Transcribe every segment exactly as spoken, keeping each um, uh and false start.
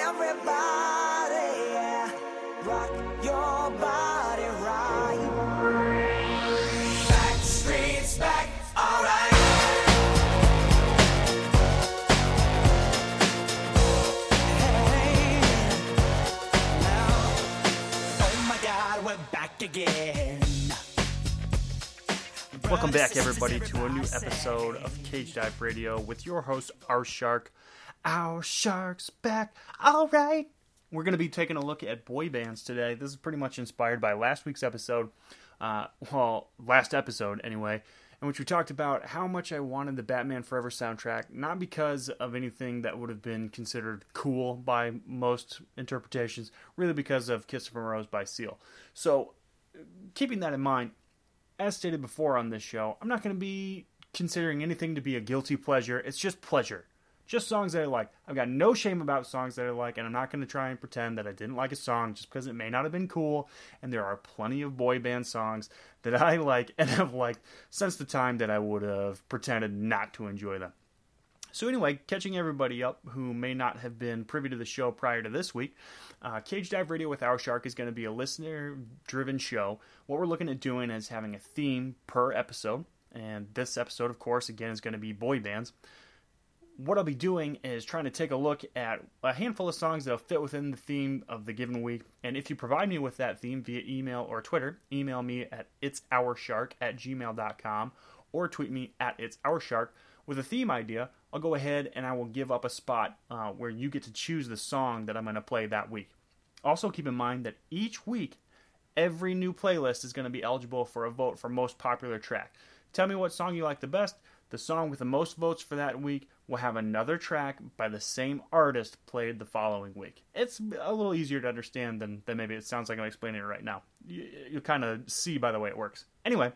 rock your body right. Backstreet's back, alright. Hey, now, oh my God, we're back again. Welcome back, everybody, to a new episode of Cage Dive Radio with your host, Our Shark. Our Shark's back, alright. We're going to be taking a look at boy bands today. This is pretty much inspired by last week's episode, uh, well, last episode anyway, in which we talked about how much I wanted the Batman Forever soundtrack, not because of anything that would have been considered cool by most interpretations, really because of Kiss from a Rose by Seal. So, keeping that in mind, as stated before on this show, I'm not going to be considering anything to be a guilty pleasure. It's just pleasure. Just songs that I like. I've got no shame about songs that I like, and I'm not going to try and pretend that I didn't like a song just because it may not have been cool. And there are plenty of boy band songs that I like and have liked since the time that I would have pretended not to enjoy them. So anyway, catching everybody up who may not have been privy to the show prior to this week, uh, Cage Dive Radio with Our Shark is going to be a listener-driven show. What we're looking at doing is having a theme per episode, and this episode, of course, again, is going to be boy bands. What I'll be doing is trying to take a look at a handful of songs that will fit within the theme of the given week. And if you provide me with that theme via email or Twitter, email me at it'sourshark at gmail dot com or tweet me at it'sourshark with a theme idea. I'll go ahead and I will give up a spot uh, where you get to choose the song that I'm going to play that week. Also keep in mind that each week, every new playlist is going to be eligible for a vote for most popular track. Tell me what song you like the best. The song with the most votes for that week will have another track by the same artist played the following week. It's a little easier to understand than, than maybe it sounds like I'm explaining it right now. You, you'll kind of see by the way it works. Anyway,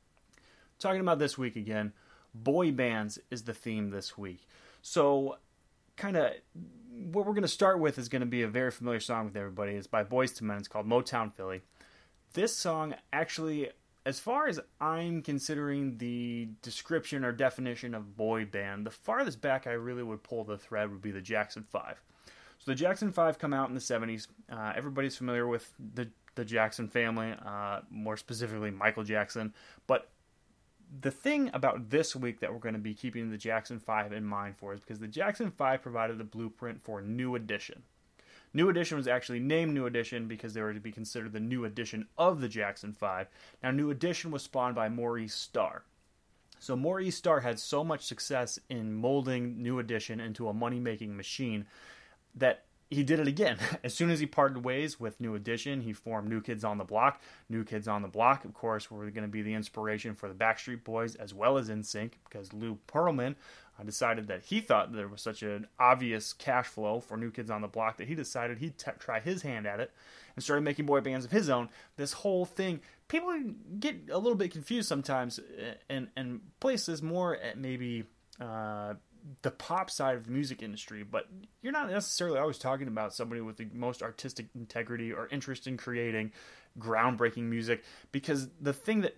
talking about this week again, boy bands is the theme this week. So, kind of, what we're going to start with is going to be a very familiar song with everybody. It's by Boyz two Men. It's called Motown Philly. This song actually, as far as I'm considering the description or definition of boy band, the farthest back I really would pull the thread would be the Jackson five. So the Jackson five come out in the seventies. Uh, everybody's familiar with the, the Jackson family, uh, more specifically Michael Jackson. But the thing about this week that we're going to be keeping the Jackson five in mind for is because the Jackson five provided the blueprint for New Edition. New Edition was actually named New Edition because they were to be considered the new edition of the Jackson five. Now, New Edition was spawned by Maurice Starr. So Maurice Starr had so much success in molding New Edition into a money-making machine that he did it again. As soon as he parted ways with New Edition, he formed New Kids on the Block. New Kids on the Block, of course, were going to be the inspiration for the Backstreet Boys as well as N Sync, because Lou Pearlman uh, decided that he thought there was such an obvious cash flow for New Kids on the Block that he decided he'd t- try his hand at it and started making boy bands of his own. This whole thing, people get a little bit confused sometimes and, and place this more at maybe Uh, the pop side of the music industry, but you're not necessarily always talking about somebody with the most artistic integrity or interest in creating groundbreaking music, because the thing that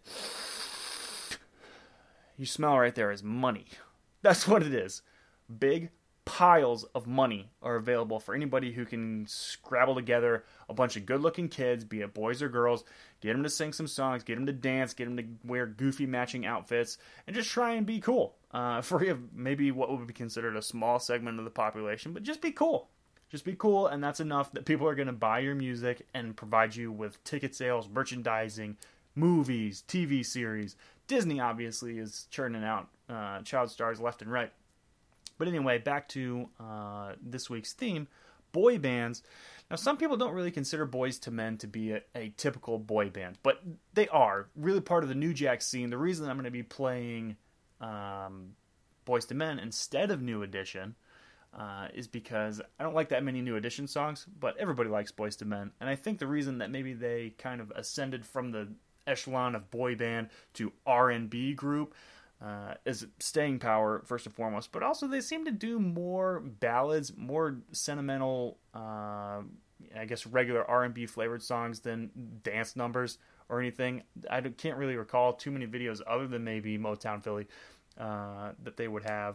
you smell right there is money. That's what it is. Big piles of money are available for anybody who can scrabble together a bunch of good-looking kids, be it boys or girls, get them to sing some songs, get them to dance, get them to wear goofy matching outfits, and just try and be cool. Uh, free of maybe what would be considered a small segment of the population, but just be cool. Just be cool, and that's enough that people are going to buy your music and provide you with ticket sales, merchandising, movies, T V series. Disney, obviously, is churning out uh, child stars left and right. But anyway, back to uh, this week's theme, boy bands. Now, some people don't really consider Boyz two Men to be a, a typical boy band, but they are really part of the New Jack scene. The reason I'm going to be playing um, Boyz two Men instead of New Edition uh, is because I don't like that many New Edition songs, but everybody likes Boyz two Men. And I think the reason that maybe they kind of ascended from the echelon of boy band to R and B group Uh, is staying power, first and foremost, but also they seem to do more ballads, more sentimental, uh, I guess regular R and B flavored songs than dance numbers or anything. I can't really recall too many videos other than maybe Motown Philly uh, that they would have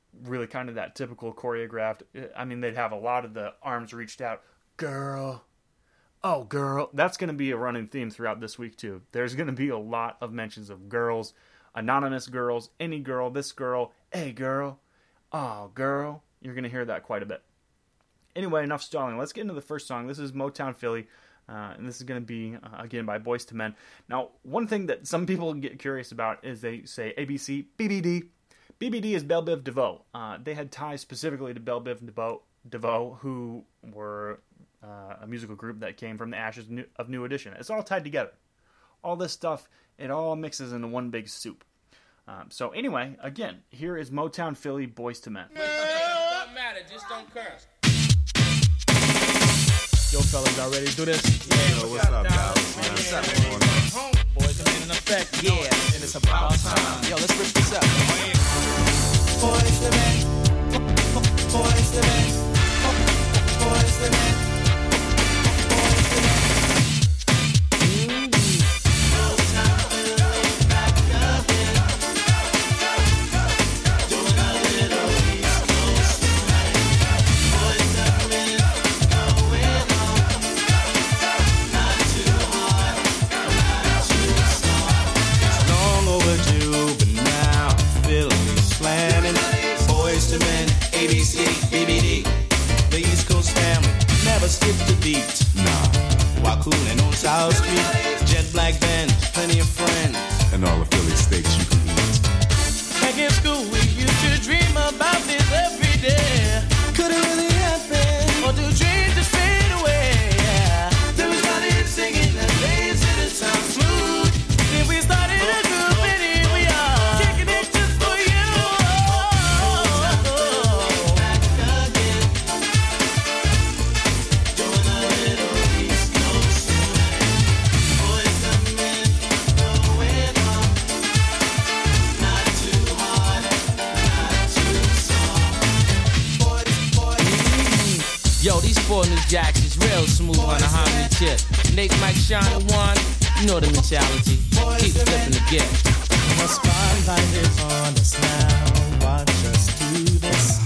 really kind of that typical choreographed. I mean, they'd have a lot of the arms reached out. Girl. Oh, girl. That's going to be a running theme throughout this week, too. There's going to be a lot of mentions of girls, anonymous girls, any girl, this girl, hey, girl, oh, girl. You're going to hear that quite a bit. Anyway, enough stalling. Let's get into the first song. This is Motown Philly, uh, and this is going to be, uh, again, by Boyz two Men. Now, one thing that some people get curious about is they say A B C, B B D. B B D is Belle Biv DeVoe. Uh, they had ties specifically to Belle Biv DeVoe, DeVoe who were uh, a musical group that came from the ashes of New Edition. It's all tied together. All this stuff, it all mixes into one big soup. Um, so anyway, again, here is Motown Philly, Boyz two Men. Don't matter, just don't curse. Yo, fellas, y'all ready to do this? Yeah, Yo, what's up, Dallas? Man, what's up, man? Boys are in effect. Yeah, and it's about time. Yo, let's rip this up. Boyz two Men, Boyz two Men, Boyz two Men, Boyz two Men. Skip the beat, nah. While cooling on South Street, jet black band, plenty of friends, and all the Philly steaks you can eat. Back in school, we used to dream about this every day. Could it really happen? Or do dreams just fade away? Then we started singing the days and it sounds smooth. Then we started a group and here we are, kicking it just for you. Back again. Yo, these four new jacks is real smooth on a harmony tip. Nate, Mike, Sean, and Juan, you know the mentality. Keep flipping the gift. The spotlight is on us now. Watch us do this.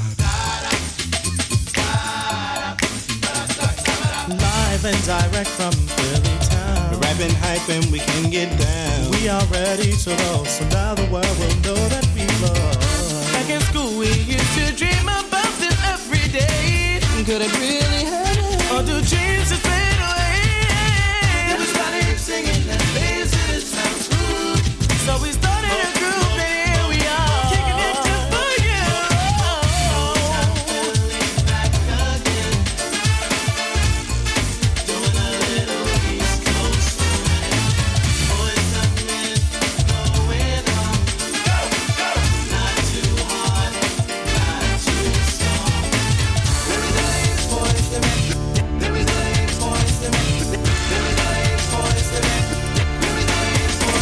Live and direct from Philly town. We're rapping hype and we can get down. We are ready to roll, so now the world will know that we love. Back in school, we used to dream about this every day. Could it really happen? Or do dreams just fade away? Then we started singing that bass and it sounds smooth. So we started a group and here we are, kicking it just for you. Back again, doing a little East Coast swing. Boys and men going on, not too hard, not too soft. There is a Boyz two Men. There is a Boyz two Men. There is a Boyz two Men. There is a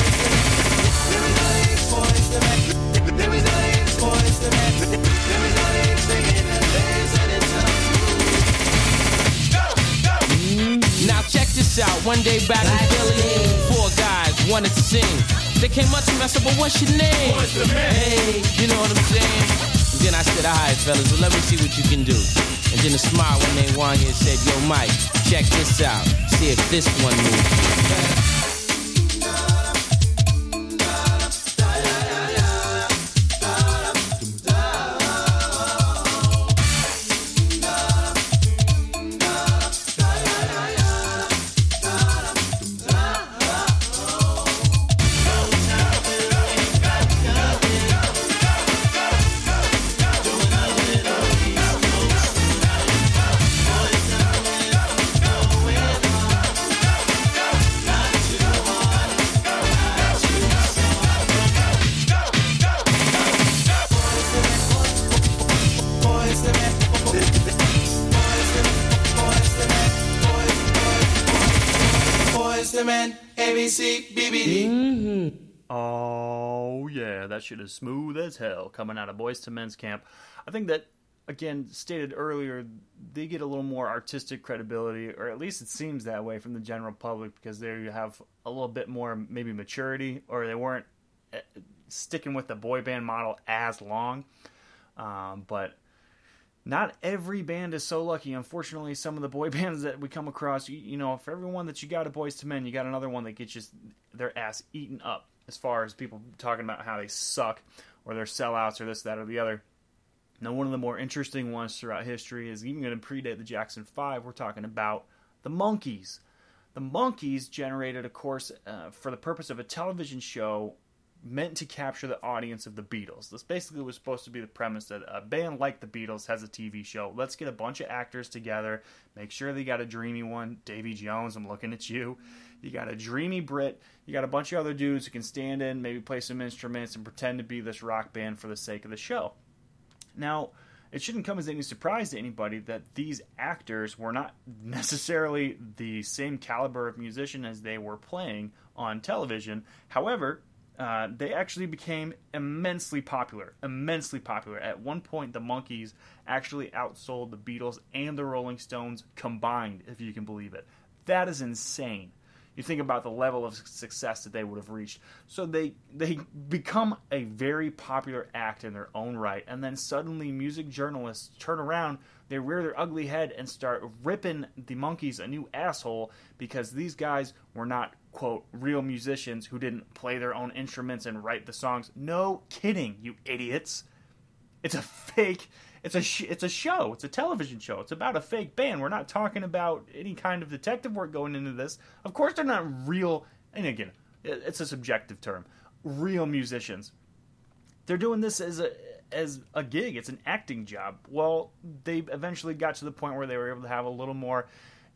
Boyz two Men. There is a Boyz two Men. There is a singing the days and it sounds smooth. Go, go. Now check this out. One day back in Philly, four guys wanted to sing. They came up to me, I said, but what's your name? Hey, you know what I'm saying? And then I said, all right, fellas, well, let me see what you can do. And then a smile when they won here said, yo, Mike, check this out. See if this one moves. A B C, B B D. Mm-hmm. Oh, yeah, that shit is smooth as hell coming out of Boyz two Men's camp. I think that, again, stated earlier, they get a little more artistic credibility, or at least it seems that way from the general public, because they have a little bit more maybe maturity, or they weren't sticking with the boy band model as long. Um, but not every band is so lucky. Unfortunately, some of the boy bands that we come across, you, you know, for everyone that you got a Boyz two Men, you got another one that gets just their ass eaten up as far as people talking about how they suck or they're sellouts or this, that, or the other. Now, one of the more interesting ones throughout history is even going to predate the Jackson five. We're talking about the Monkees. The Monkees generated a course uh, for the purpose of a television show meant to capture the audience of the Beatles. This basically was supposed to be the premise that a band like the Beatles has a T V show. Let's get a bunch of actors together, make sure they got a dreamy one. Davy Jones, I'm looking at you. You got a dreamy Brit. You got a bunch of other dudes who can stand in, maybe play some instruments, and pretend to be this rock band for the sake of the show. Now, it shouldn't come as any surprise to anybody that these actors were not necessarily the same caliber of musician as they were playing on television. However, uh, they actually became immensely popular. Immensely popular. At one point, the Monkees actually outsold the Beatles and the Rolling Stones combined, if you can believe it. That is insane. You think about the level of success that they would have reached. So they they become a very popular act in their own right, and then suddenly music journalists turn around, they rear their ugly head and start ripping the Monkees a new asshole because these guys were not, quote, real musicians who didn't play their own instruments and write the songs. No kidding, you idiots. It's a fake... It's a sh- it's a show. It's a television show. It's about a fake band. We're not talking about any kind of detective work going into this. Of course, they're not real. And again, it's a subjective term. Real musicians. They're doing this as a as a gig. It's an acting job. Well, they eventually got to the point where they were able to have a little more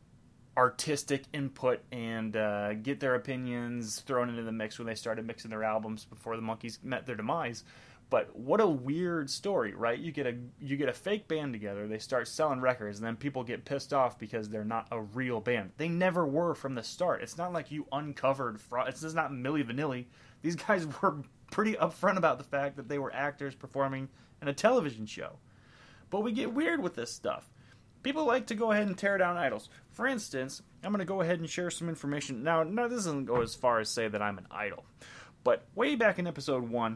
artistic input and uh, get their opinions thrown into the mix when they started mixing their albums before the Monkees met their demise. But what a weird story, right? You get a you get a fake band together, they start selling records, and then people get pissed off because they're not a real band. They never were from the start. It's not like you uncovered fraud. It's just not Milli Vanilli. These guys were pretty upfront about the fact that they were actors performing in a television show. But we get weird with this stuff. People like to go ahead and tear down idols. For instance, I'm going to go ahead and share some information. Now, no, this doesn't go as far as say that I'm an idol. But way back in episode one,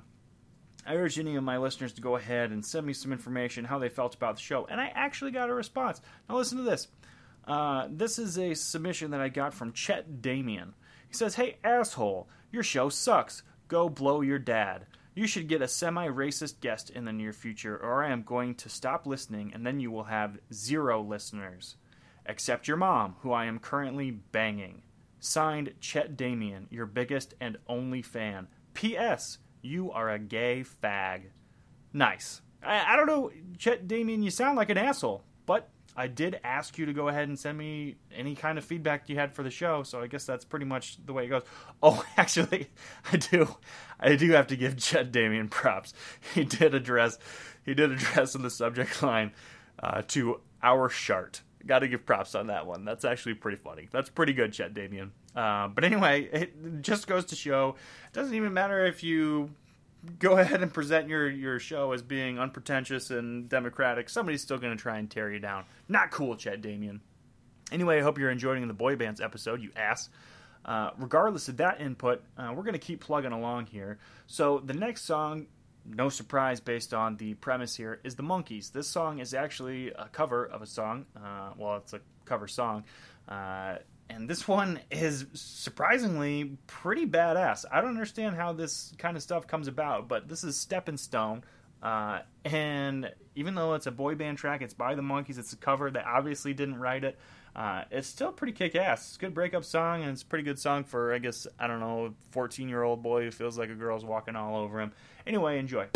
I urged any of my listeners to go ahead and send me some information, how they felt about the show. And I actually got a response. Now listen to this. Uh, this is a submission that I got from Chet Damien. He says, "Hey, asshole, your show sucks. Go blow your dad. You should get a semi-racist guest in the near future, or I am going to stop listening, and then you will have zero listeners. Except your mom, who I am currently banging. Signed, Chet Damien, your biggest and only fan. P S You are a gay fag." Nice. I, I don't know, Chet Damien, you sound like an asshole, but I did ask you to go ahead and send me any kind of feedback you had for the show, so I guess that's pretty much the way it goes. Oh, actually, I do, I do have to give Chet Damien props. He did address, he did address in the subject line uh, to our shart. Got to give props on that one. That's actually pretty funny. That's pretty good, Chet Damien. Uh, but anyway, it just goes to show, it doesn't even matter if you go ahead and present your, your show as being unpretentious and democratic. Somebody's still going to try and tear you down. Not cool, Chet Damien. Anyway, I hope you're enjoying the Boy Bands episode, you ass. Uh, regardless of that input, uh, we're going to keep plugging along here. So the next song, no surprise based on the premise here, is the Monkees. This song is actually a cover of a song. Uh, well, it's a cover song. Uh, and this one is surprisingly pretty badass. I don't understand how this kind of stuff comes about, but this is Steppin' Stone. Uh, and even though it's a boy band track, it's by the Monkees, it's a cover. They obviously didn't write it. Uh, it's still pretty kick-ass. It's a good breakup song, and it's a pretty good song for, I guess, I don't know, a fourteen-year-old boy who feels like a girl's walking all over him. Anyway, enjoy.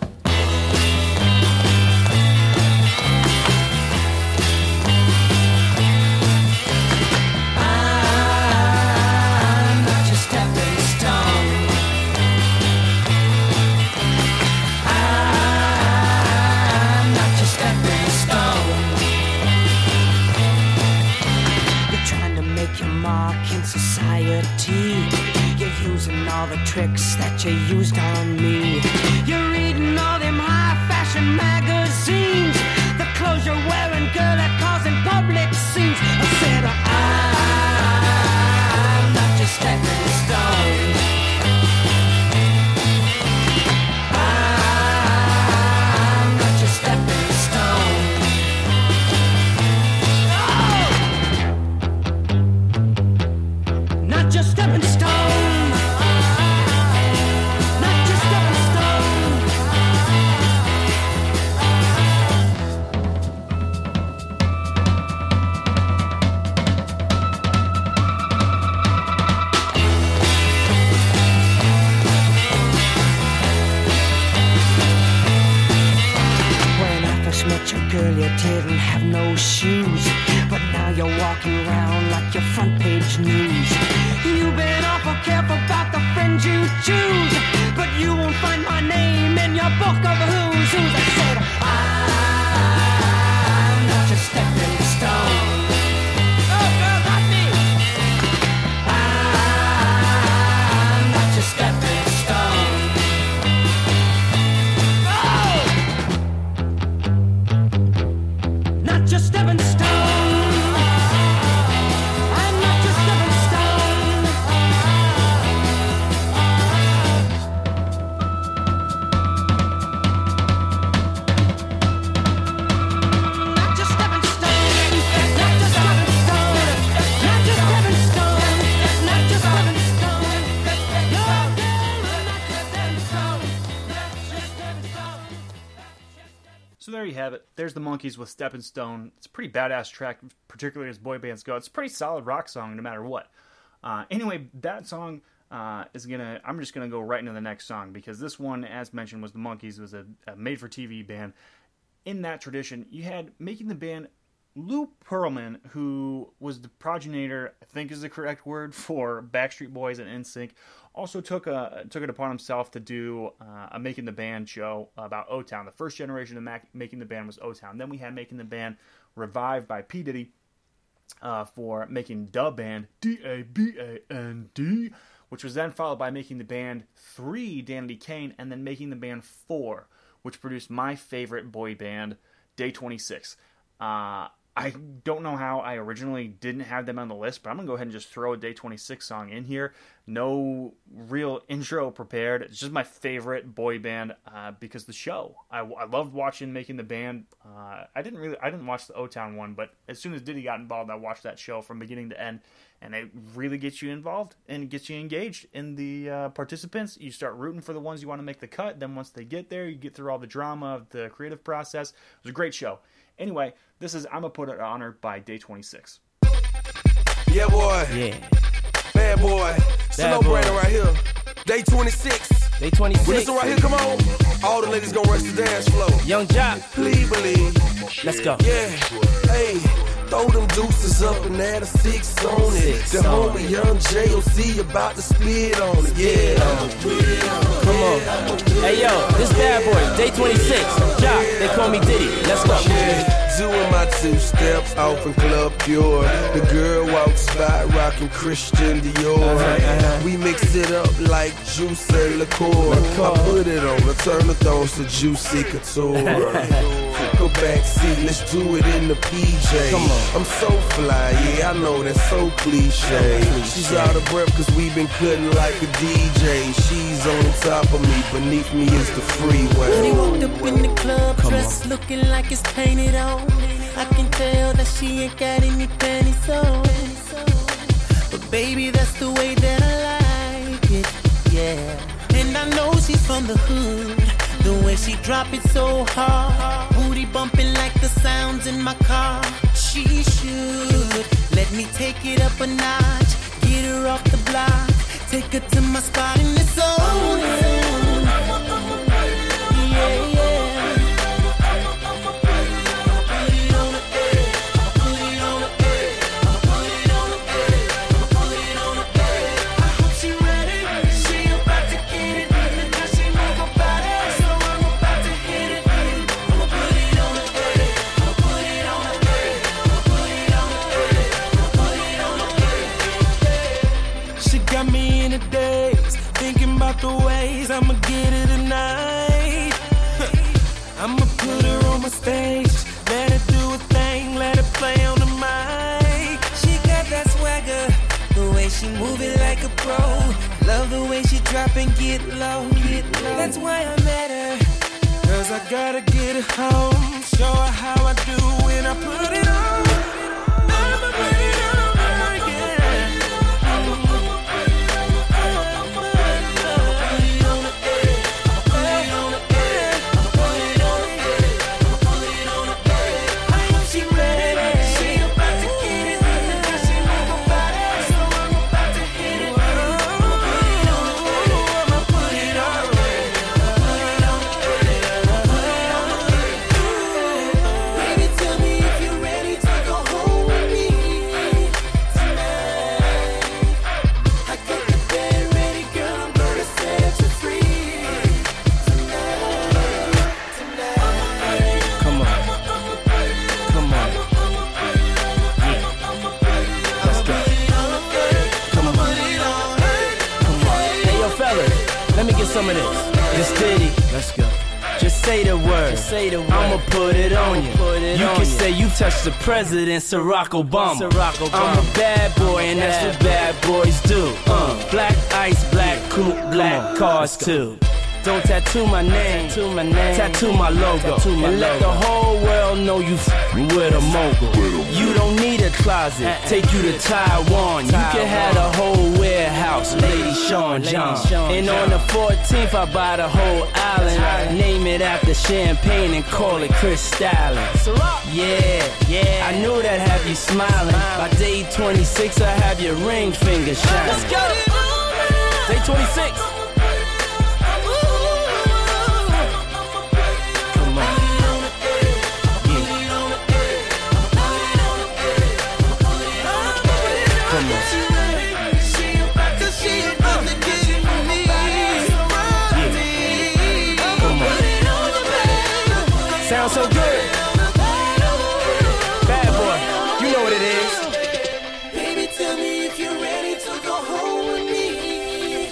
Society, you're using all the tricks that you used on me. You're reading all them high-fashion magazines. The clothes you're wearing, girl, are causing public scenes. I said, I'm not just stepping stone. I'm not just didn't have no shoes, but now you're walking around like your front page news. You've been awful careful about the friends you choose, but you won't find my name in your book of who's who's. I said, I'm not your stepping stone. Oh, girl, not me. I'm not your stepping stone. Oh! Not your stepping stone. I'm not your stepping stone. Not your stepping stone. Not your stepping stone. Not your stepping stone. Not your stepping stone. No, no, not your stepping stone. Not your stepping stone. So there you have it. There's the Monkees with Steppin' Stone. It's a pretty badass track, particularly as boy bands go. It's a pretty solid rock song no matter what. Uh, anyway, that song uh, is gonna. I'm just gonna go right into the next song because this one, as mentioned, was the Monkees. Was a, a made-for-T V band. In that tradition, you had making the band Lou Pearlman, who was the progenitor, I think is the correct word, for Backstreet Boys and N Sync. Also took a, took it upon himself to do uh, a Making the Band show about O-Town. The first generation of Mac, Making the Band was O-Town. Then we had Making the Band revived by P. Diddy uh, for making Da Band, D A B A N D, which was then followed by Making the Band three, Danity Kane, and then Making the Band four, which produced my favorite boy band, Day twenty-six. Uh, I don't know how I originally didn't have them on the list, but I'm going to go ahead and just throw a Day twenty-six song in here. No real intro prepared. It's just my favorite boy band uh, because the show. I, I loved watching Making the Band. Uh, I didn't really, I didn't watch the O-Town one, but as soon as Diddy got involved, I watched that show from beginning to end, and it really gets you involved and gets you engaged in the uh, participants. You start rooting for the ones you want to make the cut. Then once they get there, you get through all the drama of the creative process. It was a great show. Anyway, this is I'm Gonna Put It On Her by Day twenty-six. Yeah, boy. Yeah. Bad boy. Slow boy. Brandon right here. Day twenty-six. Day twenty-six. When this one right here, come on. All the ladies gonna rush the dance floor. Young Jock. Please believe. Let's go. Yeah. Hey. Throw them deuces up and add a six on it. Six The on homie it. Young J O C about to spit on it. Yeah. Come on. Hey, yo, this bad boy, Day twenty-six. Jock, they call me Diddy. Let's go. Yeah. Doing my two steps off in Club Pure. The girl walks by rocking Christian Dior. Uh-huh, uh-huh. We mix it up like juice and liqueur. I put it on, I turn the thongs to Juicy Couture. Go back seat, let's do it in the P J. Come on. I'm so fly, yeah, I know that's so cliche. She's out of breath cause we been cutting like a D J. She's on top of me, beneath me is the freeway. When he walked up in the club, dressed looking like it's painted on. I can tell that she ain't got any panties on. But baby, that's the way that I like it, yeah. And I know she's from the hood. The way she drop it so hard, booty bumping like the sounds in my car. She should let me take it up a notch, get her off the block, take her to my spot in the zone. Yeah, yeah. The ways I'ma get it tonight. I'ma put her on my stage, let her do a thing, let her play on the mic. She got that swagger, the way she move it like a pro. Love the way she drop and get low, get low. That's why I met her, cause I gotta get her home, show her how I do when I put it on. I'ma put it on her, yeah. Baby, some of this. This ditty. Let's go. Just say the word. Just say the word. I'ma put it on you. Put it you on can you. Say you touched the president, Barack Obama. Barack Obama. I'm a bad boy, and that's what bad boys do. Uh, black ice, black coupe, black cars too. Don't tattoo my name, tattoo my, name. Tattoo my logo, tattoo my and logo. Let the whole world know you f***ing with a mogul. You don't need a closet, take you to Taiwan. You can have the whole warehouse, Lady Sean John. And on the fourteenth, I buy the whole island. Name it after champagne and call it Cristalline. Yeah, yeah, I knew that have you smiling. By day twenty-six, I have your ring finger shining. Let's go. Day twenty-six. Sounds so good. Bad boy, you know what it is. Baby, tell me if you're ready to go home with me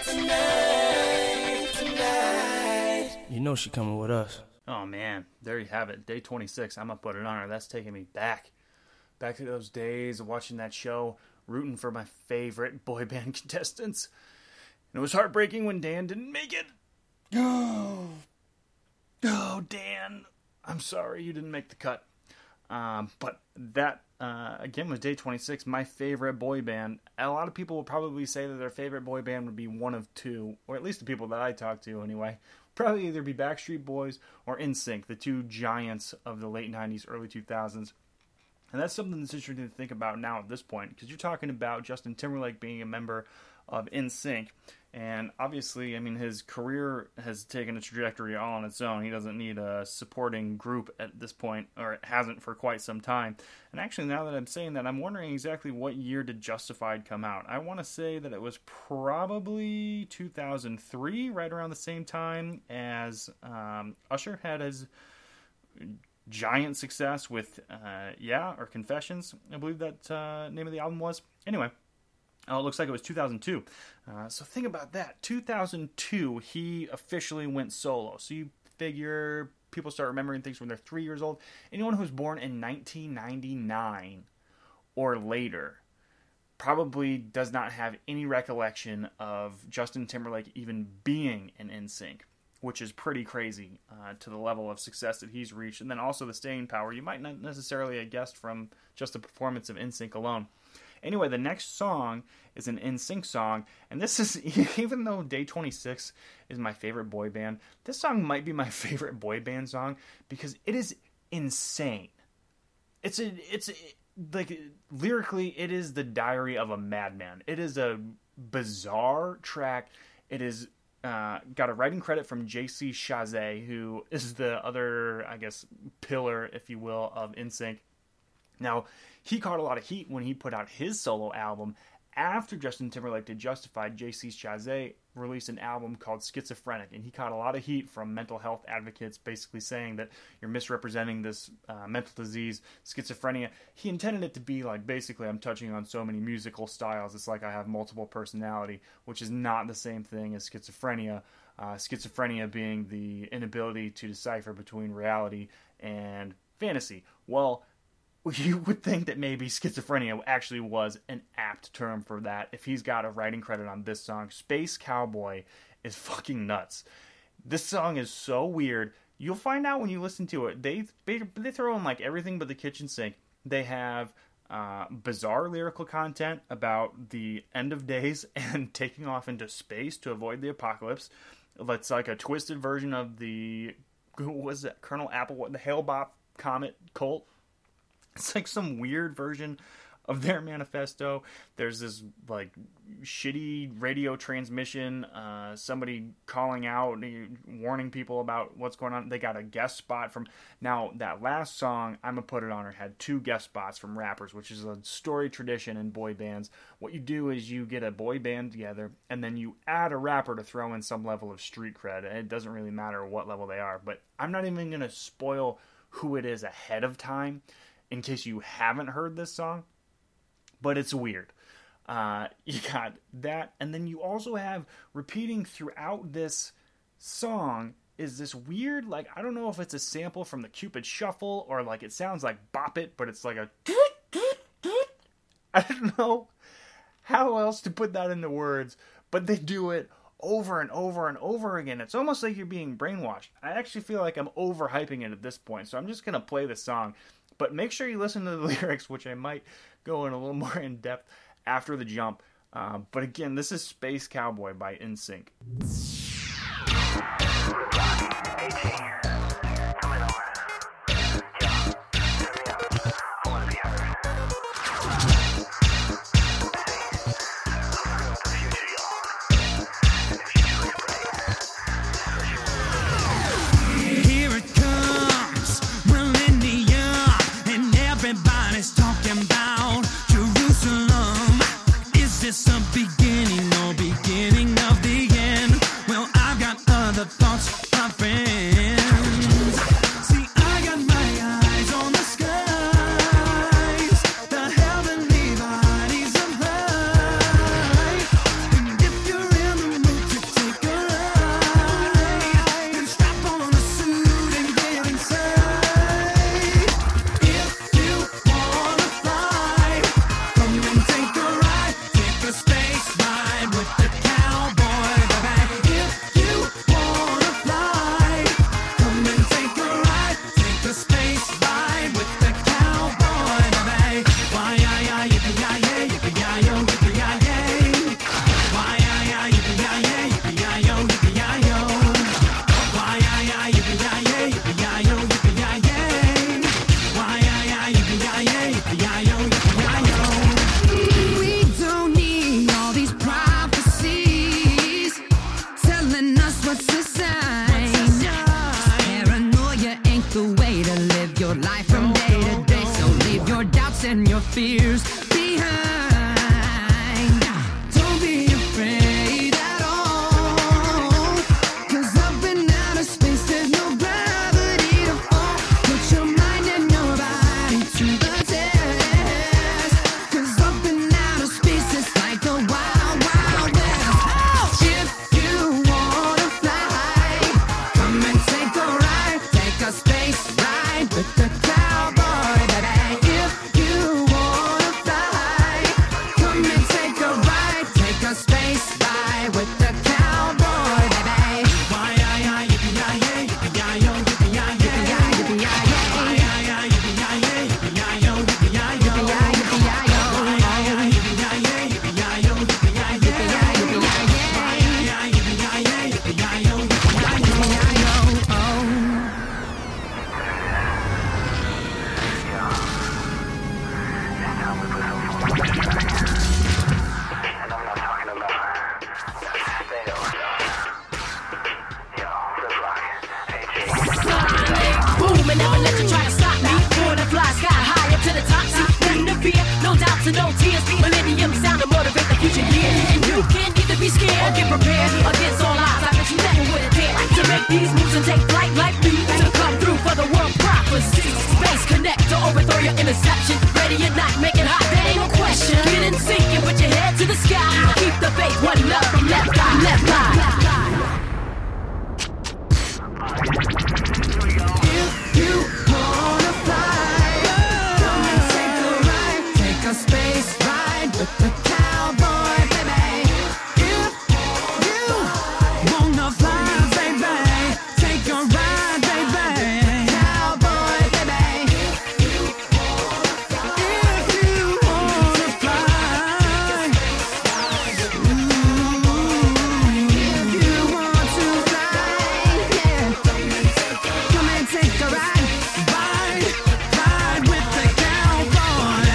tonight, tonight. You know she coming with us. Oh man, there you have it. Day twenty-six. I'm gonna put it on her. That's taking me back. Back to those days of watching that show, rooting for my favorite boy band contestants. And it was heartbreaking when Dan didn't make it. Oh, oh Dan. I'm sorry you didn't make the cut. Um, but that, uh, again, was Day twenty-six, my favorite boy band. A lot of people will probably say that their favorite boy band would be one of two, or at least the people that I talk to anyway. Probably either be Backstreet Boys or N Sync, the two giants of the late nineties, early two thousands. And that's something that's interesting to think about now at this point, because you're talking about Justin Timberlake being a member of N Sync. And obviously, I mean, his career has taken a trajectory all on its own. He doesn't need a supporting group at this point, or it hasn't for quite some time. And actually, now that I'm saying that, I'm wondering exactly what year did Justified come out. I want to say that it was probably two thousand three, right around the same time as um, Usher had his giant success with, uh, yeah, or Confessions, I believe that uh, name of the album was. Anyway. Oh, it looks like it was two thousand two. Uh, so think about that. two thousand two, he officially went solo. So you figure people start remembering things when they're three years old. Anyone who's born in nineteen ninety-nine or later probably does not have any recollection of Justin Timberlake even being in N Sync, which is pretty crazy uh, to the level of success that he's reached. And then also the staying power. You might not necessarily have guessed from just the performance of N Sync alone. Anyway, the next song is an N Sync song, and this is, even though Day twenty-six is my favorite boy band, this song might be my favorite boy band song because it is insane. It's a, it's a, like, lyrically, it is the diary of a madman. It is a bizarre track. It is uh, got a writing credit from J C Chasez, who is the other, I guess, pillar, if you will, of N Sync. Now, he caught a lot of heat when he put out his solo album. After Justin Timberlake did Justified, J C Chasez released an album called Schizophrenic, and he caught a lot of heat from mental health advocates basically saying that you're misrepresenting this uh, mental disease, schizophrenia. He intended it to be like, basically, I'm touching on so many musical styles, it's like I have multiple personality, which is not the same thing as schizophrenia. Uh, schizophrenia being the inability to decipher between reality and fantasy. Well, you would think that maybe schizophrenia actually was an apt term for that if he's got a writing credit on this song. Space Cowboy is fucking nuts. This song is so weird. You'll find out when you listen to it. They they, they throw in like everything but the kitchen sink. They have uh, bizarre lyrical content about the end of days and taking off into space to avoid the apocalypse. It's like a twisted version of the, who was that, Colonel Apple, what, the Hale-Bopp Comet cult. It's like some weird version of their manifesto. There's this like shitty radio transmission, uh, somebody calling out, warning people about what's going on. They got a guest spot from, now that last song, I'm gonna put it on her, had two guest spots from rappers, which is a story tradition in boy bands. What you do is you get a boy band together and then you add a rapper to throw in some level of street cred. It doesn't really matter what level they are, but I'm not even gonna spoil who it is ahead of time in case you haven't heard this song, but it's weird. Uh, you got that, and then you also have repeating throughout this song is this weird, like, I don't know if it's a sample from the Cupid Shuffle, or like it sounds like Bop It, but it's like a I don't know how else to put that into words, but they do it over and over and over again. It's almost like you're being brainwashed. I actually feel like I'm overhyping it at this point, so I'm just going to play the song. But make sure you listen to the lyrics, which I might go in a little more in depth after the jump. Uh, but again, this is Space Cowboy by N Sync. Everybody's talking about Jerusalem. Is this a beginning or beginning of the end? Well, I've got other thoughts, my friends. See, I got my eyes on the skies, the heavenly bodies of light. And if you're in the mood to take a ride, then strap on a suit and get inside. And your fears behind. Don't be afraid at all, 'cause up in outer space there's no gravity to fall. Put your mind and your body to the test, 'cause up in outer space it's like the wild, wild west. If you wanna fly, come and take a ride, take a space ride with the cowboy, baby. So no tears, millennium sound to motivate the future year. And you can either be scared or get prepared against all odds. I bet you never would have dared to make these moves and take flight like me, to come through for the world prophecy. Space connect to overthrow your interception. Ready or not, make it hot, there ain't no question. Get in sync and put your head to the sky. Keep the faith, one love from left eye, left eye. If you wanna fly, come and take a ride, take a space ride with the cowboy, baby. If you wanna fly, baby, take a ride, baby. Cowboy, baby. If you wanna fly, ooh, if you want to fly, yeah, come and take a ride, ride, ride with the cowboy.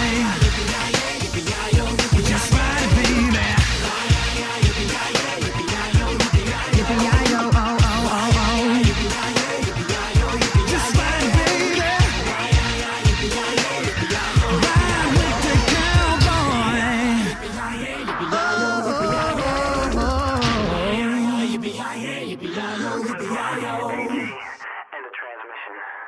Just ride it, baby. Yippee-yi-yo, oh, oh, oh, oh. Just ride it, baby. Ride with the cowboy.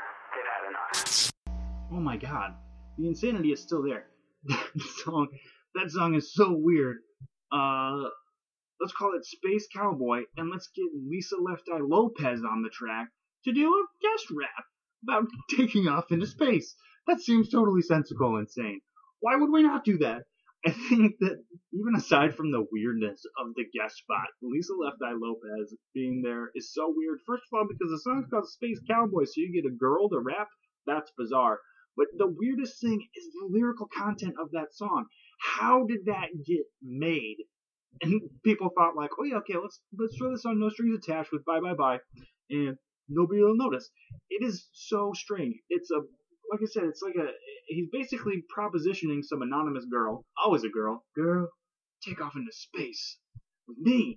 Oh my god, the insanity is still there. The song That song is so weird. Uh, let's call it Space Cowboy, and let's get Lisa Left Eye Lopez on the track to do a guest rap about taking off into space. That seems totally sensical and insane. Why would we not do that? I think that even aside from the weirdness of the guest spot, Lisa Left Eye Lopez being there is so weird. First of all, because the song's called Space Cowboy, so you get a girl to rap. That's bizarre. But the weirdest thing is the lyrical content of that song. How did that get made? And people thought like, oh yeah, okay, let's let's throw this on No Strings Attached with Bye Bye Bye, and nobody will notice. It is so strange. It's a Like I said, it's like a, he's basically propositioning some anonymous girl, always a girl, girl, take off into space with me.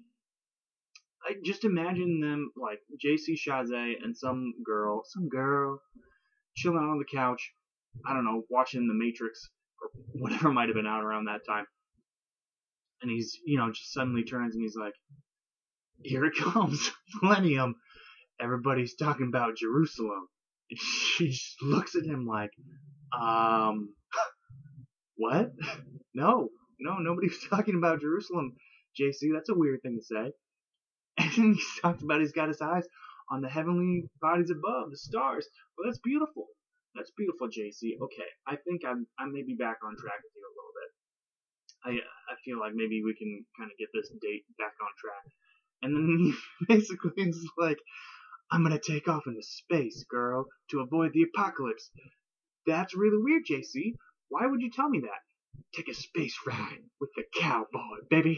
I just imagine them, like, J C Chasez and some girl, some girl, chilling on the couch, I don't know, watching The Matrix, or whatever might have been out around that time. And he's, you know, just suddenly turns and he's like, here it comes, Millennium. Everybody's talking about Jerusalem. She just looks at him like, um, what? No, no, nobody's talking about Jerusalem, J C. That's a weird thing to say. And then he talks about he's got his eyes on the heavenly bodies above, the stars. Well, that's beautiful. That's beautiful, J C. Okay, I think I'm I may be back on track with you a little bit. I I feel like maybe we can kind of get this date back on track. And then he basically is like, I'm gonna take off into space, girl, to avoid the apocalypse. That's really weird, J C. Why would you tell me that? Take a space ride with the cowboy, baby.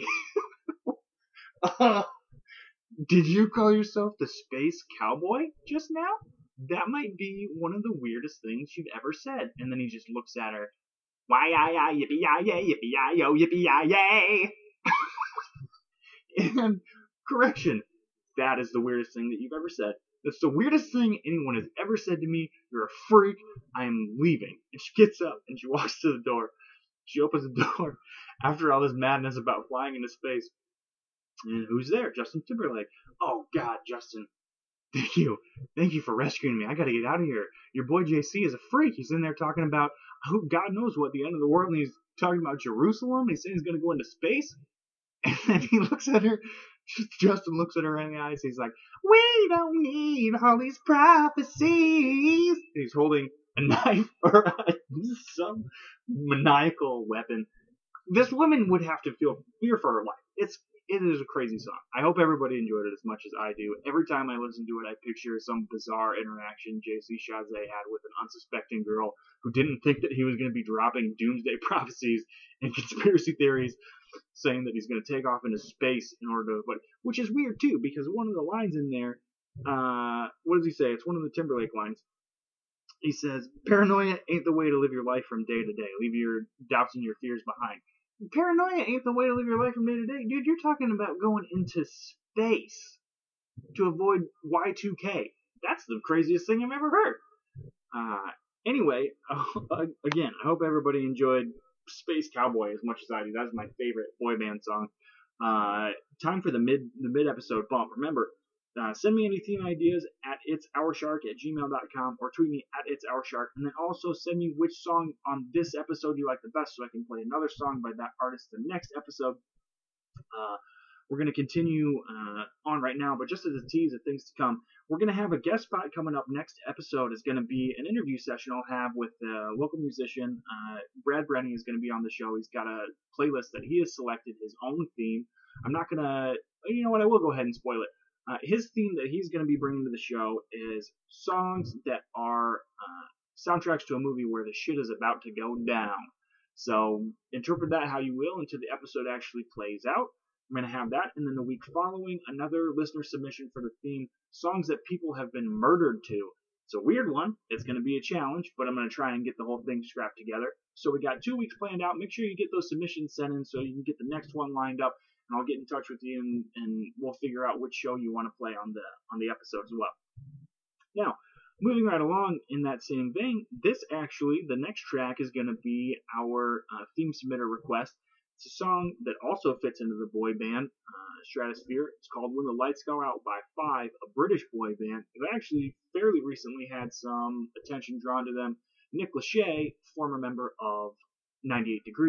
uh, did you call yourself the Space Cowboy just now? That might be one of the weirdest things you've ever said. And then he just looks at her. Why, yi, yi, yippee, yi, yay, yippee, yi, yo, yippee, yi, yay. And correction. That is the weirdest thing that you've ever said. That's the weirdest thing anyone has ever said to me. You're a freak. I am leaving. And she gets up and she walks to the door. She opens the door after all this madness about flying into space. And who's there? Justin Timberlake. Oh, God, Justin. Thank you. Thank you for rescuing me. I gotta get out of here. Your boy J C is a freak. He's in there talking about who God knows what, the end of the world, and he's talking about Jerusalem. He's saying he's gonna go into space. And then he looks at her. Justin looks at her in the eyes. He's like, we don't need all these prophecies. He's holding a knife or some maniacal weapon. This woman would have to feel fear for her life. It's It is a crazy song. I hope everybody enjoyed it as much as I do. Every time I listen to it, I picture some bizarre interaction J C Chasez had with an unsuspecting girl who didn't think that he was going to be dropping doomsday prophecies and conspiracy theories, saying that he's going to take off into space in order to, but which is weird too, because one of the lines in there, uh, what does he say? It's one of the Timberlake lines. He says, paranoia ain't the way to live your life from day to day. Leave your doubts and your fears behind. Paranoia ain't the way to live your life from day to day. Dude, you're talking about going into space to avoid Y two K. That's the craziest thing I've ever heard. Uh, anyway, uh, again, I hope everybody enjoyed Space Cowboy as much as I do. That's my favorite boy band song. Uh, time for the mid the mid episode bump. Remember, uh, send me any theme ideas at itsourshark at gmail dot com or tweet me at itsourshark, and then also send me which song on this episode you like the best so I can play another song by that artist the next episode. Uh, we're going to continue uh, on right now, but just as a tease of things to come, we're going to have a guest spot coming up. Next episode is going to be an interview session I'll have with a local musician. Uh, Brad Brenny is going to be on the show. He's got a playlist that he has selected, his own theme. I'm not going to, you know what, I will go ahead and spoil it. Uh, his theme that he's going to be bringing to the show is songs that are uh, soundtracks to a movie where the shit is about to go down. So interpret that how you will until the episode actually plays out. I'm going to have that, and then the week following, another listener submission for the theme, songs that people have been murdered to. It's a weird one. It's going to be a challenge, but I'm going to try and get the whole thing scrapped together. So we got two weeks planned out. Make sure you get those submissions sent in so you can get the next one lined up, and I'll get in touch with you, and, and we'll figure out which show you want to play on the on the episode as well. Now, moving right along in that same vein, this actually, the next track is going to be our uh, theme submitter request. It's a song that also fits into the boy band uh, stratosphere. It's called When the Lights Go Out by Five, a British boy band. They've actually fairly recently had some attention drawn to them. Nick Lachey, former member of ninety-eight Degrees,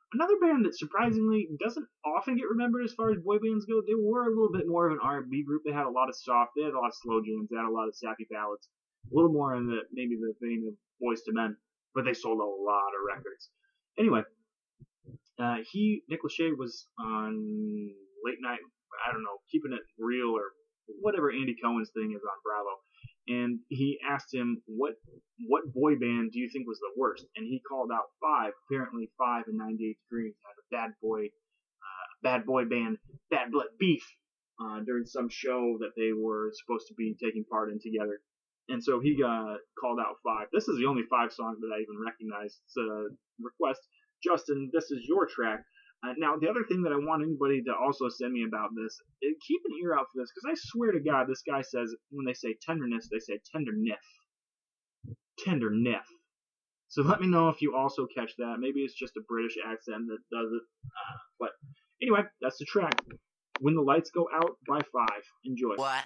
Another band that surprisingly doesn't often get remembered as far as boy bands go, they were a little bit more of an R and B group. They had a lot of soft, they had a lot of slow jams, they had a lot of sappy ballads, a little more in the maybe the vein of Boyz two Men, but they sold a lot of records. Anyway, uh, he Nick Lachey was on late night, I don't know, Keeping It Real or whatever Andy Cohen's thing is on Bravo. And he asked him, what what boy band do you think was the worst? And he called out Five. Apparently Five and ninety-eight Degrees had a bad boy uh, bad boy band, Bad Blood Beef, uh, during some show that they were supposed to be taking part in together. And so he uh, called out Five. This is the only Five song that I even recognized. It's a request. Justin, this is your track. Uh, now, the other thing that I want anybody to also send me about this, keep an ear out for this, because I swear to God, this guy says, when they say tenderness, they say tenderniff. Tenderniff. So let me know if you also catch that. Maybe it's just a British accent that does it. Uh, but anyway, that's the track. When the Lights Go Out by Five. Enjoy. What?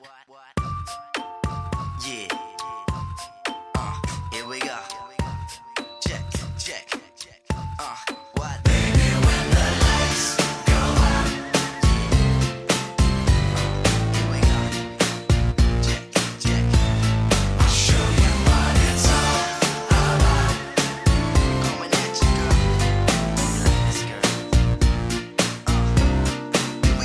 Yeah. Uh, here we go. Check, check. Uh, what? Baby, when the lights go out. Uh, here we go. Check, check. I'll show you what it's all about. Coming at you, girl. You like this, girl? Uh, here we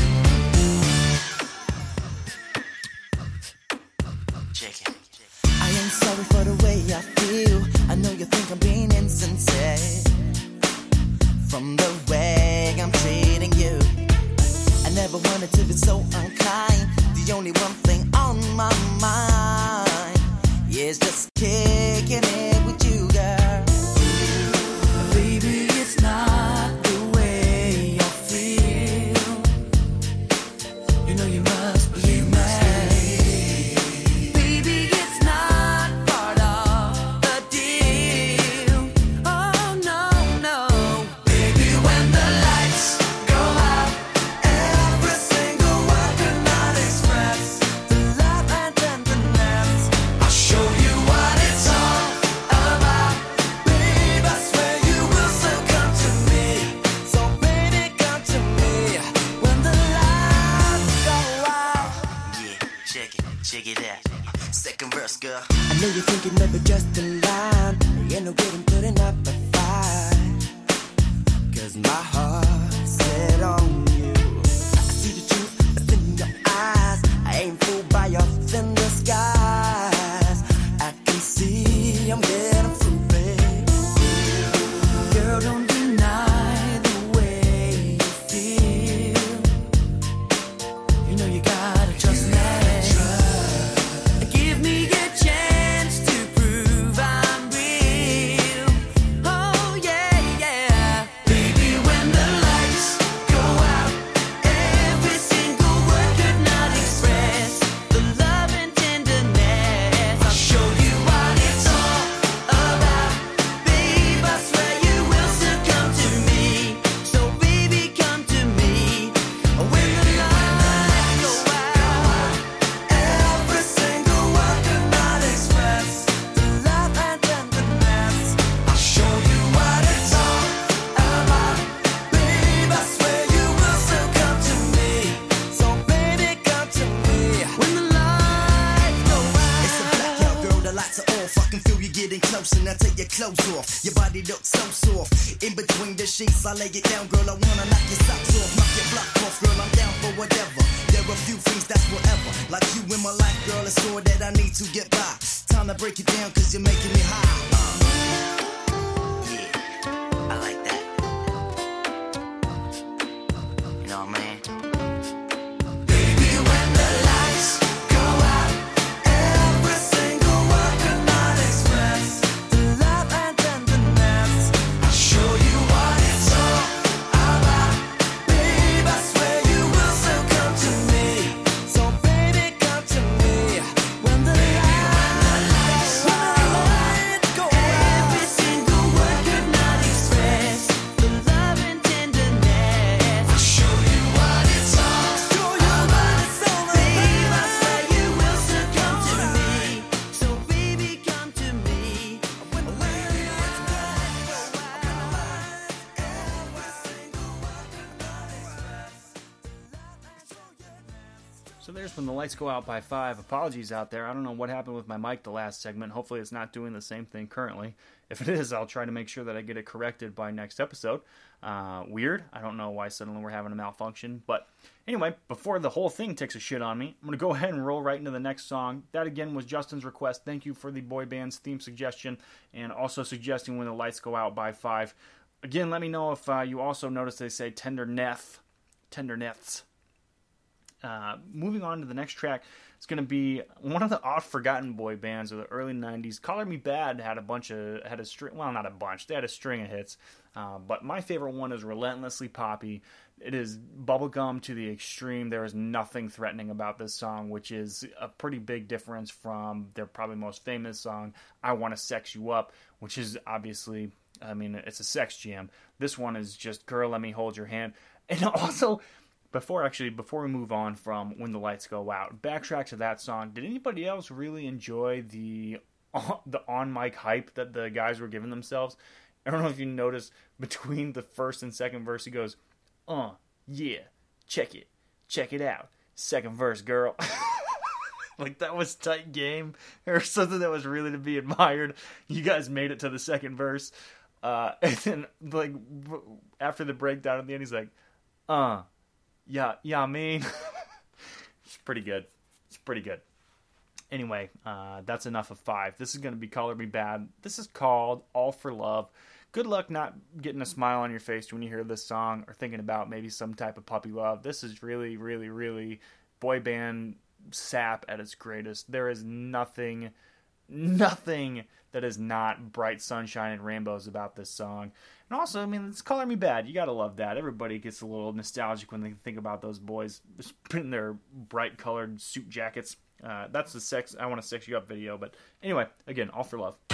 go. Check it. I ain't sorry for the way I feel. I know you think I'm being insincere. From the way I'm treating you, I never wanted to be so unkind. The only one thing on my mind is just kicking it with you, girl. Baby, it's not the way I feel. You know you must believe me. Baby, it's not part of the deal. Oh, no, no. When the lights go out, every single word could not express the love and tenderness. I'll show you what it's all about. Babe, I swear you will still come to me. So baby, come to me when the lights go out. Yeah, check it, check it out. Second verse, girl. I know you're thinking maybe just a line. Ain't no good in putting up a fight. Cause my heart's set on you. I see the truth that's in your eyes. I ain't fooled by your thin disguise. I can see I'm getting through, babe. Girl, don't deny the way you feel. You know you gotta trust me. Give me a chance to prove I'm real. Oh yeah, yeah. Baby, when the lights go out, every single word could not express the love and tenderness. I'll show you what it's all about. Babe, I swear you will still come to me. So baby, come to me when the lights go out. Every single word could not express the love and tenderness. I'll show you what it's all about. Babe, I swear you will still come to me. So baby, come to me when the lights go out. It's a blackout, girl, the lights are off. I can feel you getting closer, now take your clothes off. Your body looks so soft. In between the sheets, I lay it down, girl. I wanna knock your socks off, knock your block off, girl. I'm down for whatever. There are few things that's forever. Like you in my life, girl, it's all that I need to get by. Time to break it down, cause you're making me high. Yeah, I like that. You know what I mean? Baby, when the lights go out, every single word could not express the love and tenderness. I'll show you what it's all about. Babe, I swear you will still come to me. So baby, come to me when the lights go out. Every So there's When the Lights Go Out by Five. Apologies out there. I don't know what happened with my mic the last segment. Hopefully it's not doing the same thing currently. If it is, I'll try to make sure that I get it corrected by next episode. Uh, weird. I don't know why suddenly we're having a malfunction. But anyway, before the whole thing takes a shit on me, I'm going to go ahead and roll right into the next song. That again was Justin's request. Thank you for the boy band's theme suggestion and also suggesting When the Lights Go Out by Five. Again, let me know if uh, you also notice they say Tender Neth. Tender Neths. Uh, moving on to the next track, it's going to be one of the oft-forgotten boy bands of the early nineties. Color Me Bad had a bunch of, had a string, well, not a bunch, they had a string of hits, uh, but my favorite one is Relentlessly Poppy. It is bubblegum to the extreme. There is nothing threatening about this song, which is a pretty big difference from their probably most famous song, I Wanna Sex You Up, which is obviously, I mean, it's a sex jam. This one is just, girl, let me hold your hand. And also, Before actually, before we move on from When the Lights Go Out, backtrack to that song. Did anybody else really enjoy the the on mic hype that the guys were giving themselves? I don't know if you noticed between the first and second verse, he goes, "Uh, yeah, check it, check it out, second verse, girl." Like that was tight game or something that was really to be admired. You guys made it to the second verse, uh, and then like after the breakdown at the end, he's like, "Uh." Yeah, yeah, I mean, it's pretty good. It's pretty good. Anyway, uh, that's enough of five. This is going to be Color Me Bad. This is called All for Love. Good luck not getting a smile on your face when you hear this song or thinking about maybe some type of puppy love. This is really, really, really boy band sap at its greatest. There is nothing, nothing that is not bright sunshine and rainbows about this song. And also, I mean, it's Color Me Bad. You gotta love that. Everybody gets a little nostalgic when they think about those boys in their bright colored suit jackets. Uh, that's the sex, I Want to Sex You Up video. But anyway, again, All for Love.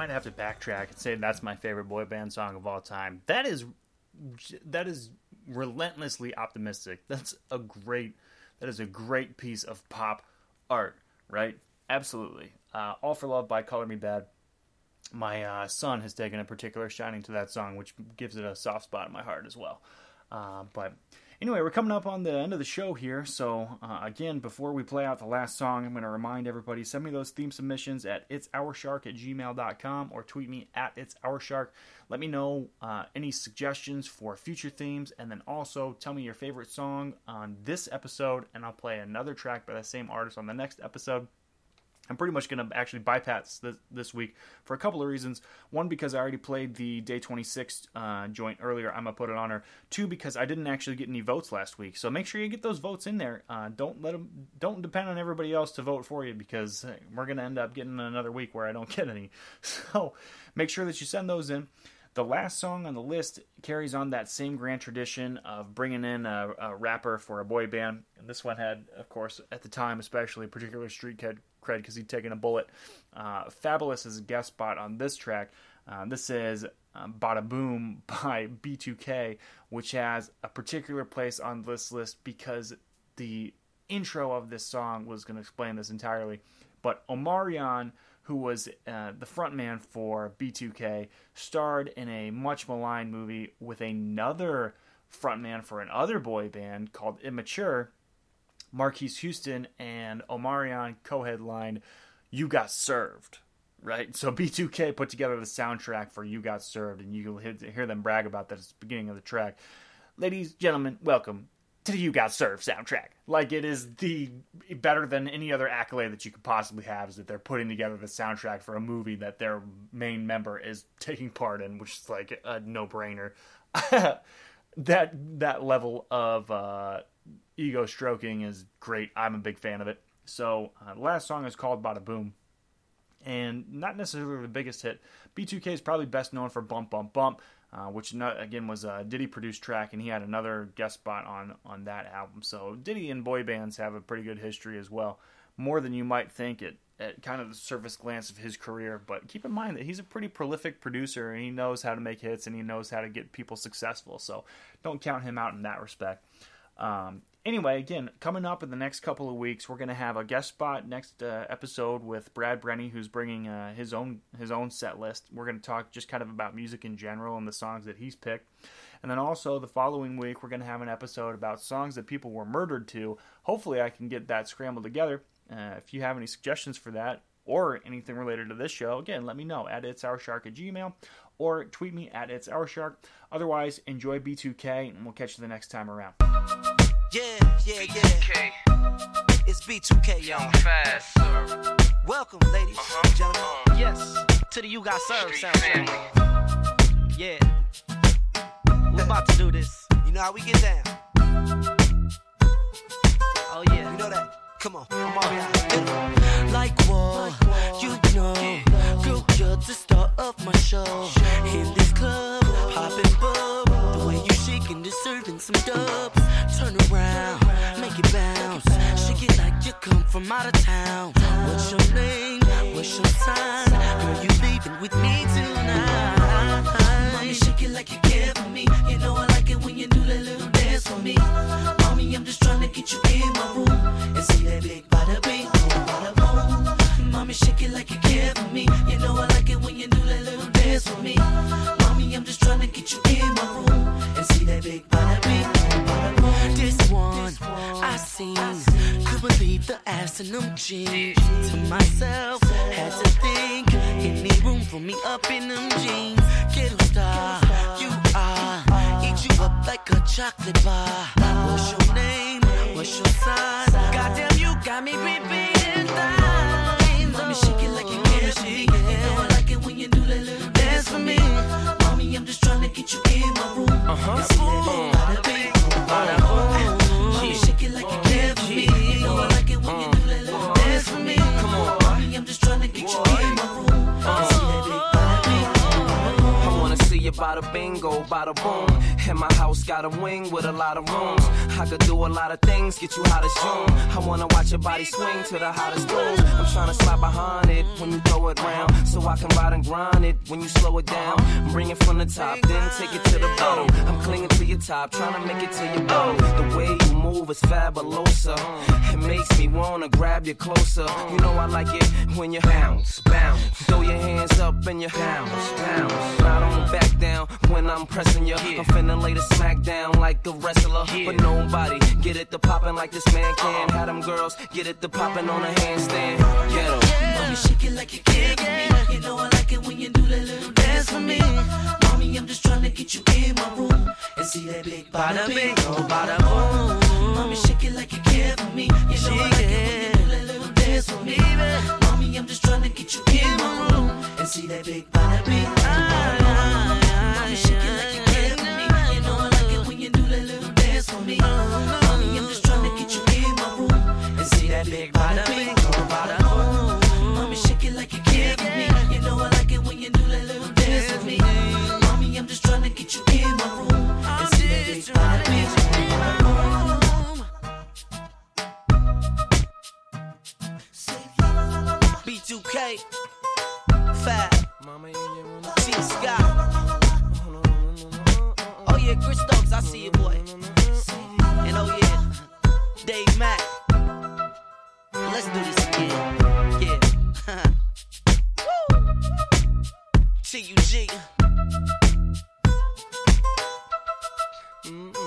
might have to backtrack and say that's my favorite boy band song of all time. That is that is relentlessly optimistic. That's a great that is a great piece of pop art, right? Absolutely. Uh, All for Love by Color Me Badd. My uh, son has taken a particular shining to that song, which gives it a soft spot in my heart as well. Uh, but anyway, we're coming up on the end of the show here, so uh, again, before we play out the last song, I'm going to remind everybody, send me those theme submissions at its our shark at gmail dot com or tweet me at its our shark. Let me know uh, any suggestions for future themes, and then also tell me your favorite song on this episode, and I'll play another track by the same artist on the next episode. I'm pretty much going to actually bypass this, this week for a couple of reasons. One, because I already played the Day twenty-six uh, joint earlier. I'm going to put it on her. Two, because I didn't actually get any votes last week. So make sure you get those votes in there. Uh, don't let them, don't depend on everybody else to vote for you, because we're going to end up getting another week where I don't get any. So make sure that you send those in. The last song on the list carries on that same grand tradition of bringing in a, a rapper for a boy band. And this one had, of course, at the time especially, particular street cred because he'd taken a bullet. Uh, Fabulous is a guest spot on this track. Uh, this is um, Bada Boom by B two K, which has a particular place on this list because the intro of this song was going to explain this entirely. But Omarion, who was uh, the frontman for B two K, starred in a much maligned movie with another frontman for another boy band called Immature. Marquise Houston and Omarion co-headlined You Got Served, right? So B two K put together the soundtrack for You Got Served, and you can hear them brag about that at the beginning of the track. Ladies, gentlemen, welcome to the You Got Served soundtrack. Like, it is the better than any other accolade that you could possibly have, is that they're putting together the soundtrack for a movie that their main member is taking part in, which is like a no-brainer. that that level of uh, ego stroking is great. I'm a big fan of it. So uh, the last song is called Bada Boom, and not necessarily the biggest hit. B two K is probably best known for Bump Bump Bump, uh, which not, again was a Diddy produced track, and he had another guest spot on on that album. So Diddy and boy bands have a pretty good history as well, more than you might think at, at kind of the surface glance of his career. But keep in mind that he's a pretty prolific producer, and he knows how to make hits, and he knows how to get people successful. So don't count him out in that respect. Um, Anyway, again, coming up in the next couple of weeks, we're going to have a guest spot next uh, episode with Brad Brenny, who's bringing uh, his own his own set list. We're going to talk just kind of about music in general and the songs that he's picked. And then also the following week, we're going to have an episode about songs that people were murdered to. Hopefully I can get that scrambled together. Uh, if you have any suggestions for that or anything related to this show, again, let me know at its our shark at gmail or tweet me at its our shark. Otherwise, enjoy B two K, and we'll catch you the next time around. Yeah, yeah, yeah. It's B two K, y'all. Fast, sir. Welcome, ladies uh-huh. and gentlemen. Yes, to the You Got Served soundtrack. Yeah. We're about to do this. You know how we get down. Oh, yeah. You know that. Come on. I'm already out. Like what? You know. Girl, you're the star of my show. In this club, poppin' bub. The way you shaking, deserving some dubs. Turn around, make it bounce. Shake it like you come from out of town. What's your name? What's your sign? Girl, you leaving with me tonight. Mommy, shake it like you care for me. You know I like it when you do that little dance for me. Mommy, I'm just trying to get you in my room and see that big bada bing, bada boom. Mommy, shake it like you care for me. You know I like it when you do that little dance for me. Mommy, I'm just trying to get you in my room and see that big bada bing. This one I seen, could believe the ass in them jeans. To myself, had to think, any room for me up in them jeans. Ghetto star, you are, eat you up like a chocolate bar. What's your name? What's your sign? Goddamn, you got me repeating lines. Let me shake it like you care for me. You know I like it when you do that little dance for me. Mommy, I'm just trying to get you in my room uh-huh. and see that big bada bing. Mommy, shake it like you care for me. You know I like it when you do that little dance for me. Come on, mommy, I'm just trying to get you in my room and see that big bada bing. I wanna see you bada bingo, bada boom. And my house got a wing with a lot of rooms. I could do a lot of things, get you hot as June. I wanna watch your body swing to the hottest tunes. I'm tryna slide behind it when you throw it round, so I can ride and grind it when you slow it down. Bring it from the top, then take it to the bottom. I'm clinging to your top, tryna make it to your bottom. The way you move is fabulosa. It makes me wanna grab you closer. You know I like it when you bounce, bounce. Throw your hands up and you bounce, bounce. I don't back down when I'm pressing you. I'm finna lay the smack down like a wrestler, but nobody get it to poppin' like this man can. Have them girls get it to poppin' on a handstand. Get 'em. Mommy, shake it like you care for me. You know I like it when you do that little dance for me. Mommy, I'm just trying to get you in my room and see that big bada bing, oh bada boom. Mommy, shake it like you care for me. You know I like it when you do that little dance for me. Mommy, I'm just trying to get you in my room and see that big bada bing, oh bada boom. Mommy, shake it like you care for me. You know I like it when you do that little dance for me. Mommy, I'm just trying to get you in my room and see that big bada bing, oh bada boom. Mommy, shake it like you care for me. You know I like it when you do that little dance for me. Mommy, I'm just trying to get you in my room and see that big bada bing, oh bada boom. B two K, Fab, T Scott. Oh yeah, Chris Stokes, I see you, boy. And oh yeah, Dave Mack. Let's do this again. Yeah. Woo. T U G. Mm-mm.